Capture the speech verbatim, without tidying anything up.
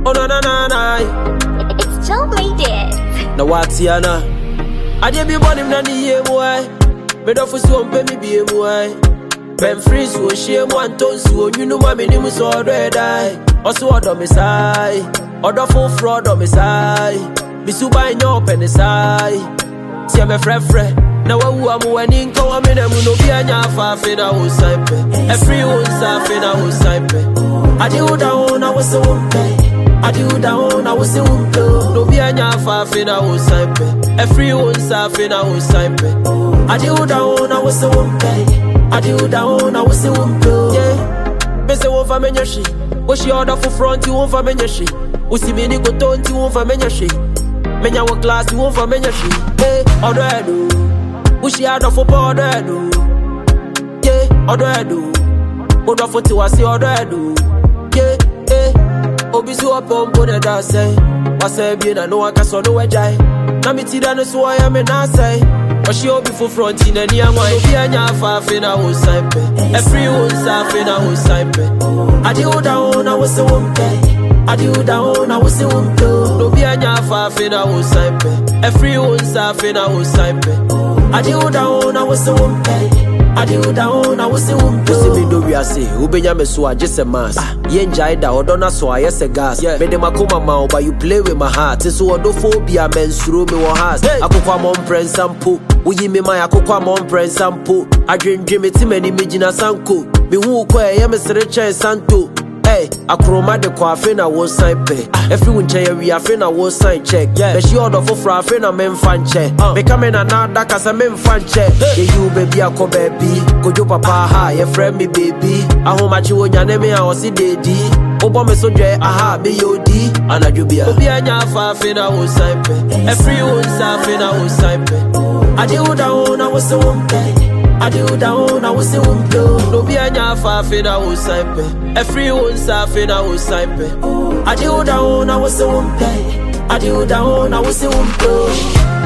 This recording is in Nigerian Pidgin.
Oh na na na na. It's Joe made it. Na watiana. I did be born him na the year boy. Me do for so pay me be boy. Ben freeze wo shame one ton so you know my name so red eye. Also odo me sai. Odo full fraud on me sai. Be so buy no pen sai. See me fre fre. Na wa wu am wani nko am na mu no bi anya fa fe na wo sai pe. E free wo sa fe na wo sai pe. I do down I was so pay. I do down I was so pay. No be anya fa fe na wo sai pe. E free wo sa fe na wo sai pe. I do down I was so pay. I do down I was so pay. Yeah. Me say wo fa menya shi. Wo shi order for front you wo fa menya shi. Wo si me ni go ton ti wo fa menya shi. Menya wo class you wo fa menya shi. Eh, order edu. Wo shi order for order edu. Yeah, order edu. Order for ti wa si order edu. Yeah, eh. Obi so upon put that say. Wa say bi na no aka so no wejai. Na mi ti da no so I am na say. Wa shi obi for front in any anwan. Obi anya fa fe na wo sign pe. E free wo sa fe na wo sign pe. I do down I was so pay. I do down I was so pay. No be anya fa fe na wo sign pe. E free wo sa fe na wo sign pe. I do down I was so pay. I do down I was so pay. See me do we are say ubenya me so just a mass. Ye njai da odona so ayese gas. Me de makoma ma but you play with my heart. So odophobia mensuro me wo heart. Akokwa mom pren sample. Uyi me my akokwa mom pren sample. Adwendwe me ti mani me gina sanko. Me hu ko e me sere chen santo. Hey, akroma de kwa fe na wo sign pe. Every winche ya we afe na wo sign check. Be she order for fra fe na men fan check. Me come na na da kasa men fan check. Ye you baby akọ baby. Kojo papa ha ye friend me baby. Ahomachi wo nyane me a osi dedi. Obo me so dwe aha be yodi. Anadwo bia. Obi anya fa fe na wo sign pe. Every one sa fe na wo sign pe. Ade wo down I was so pay. I do down I was so pay. No be anya fa fe na wo sign pe. Every one sa fe na wo sign pe. I do down I was so pay. I do down I was so pay.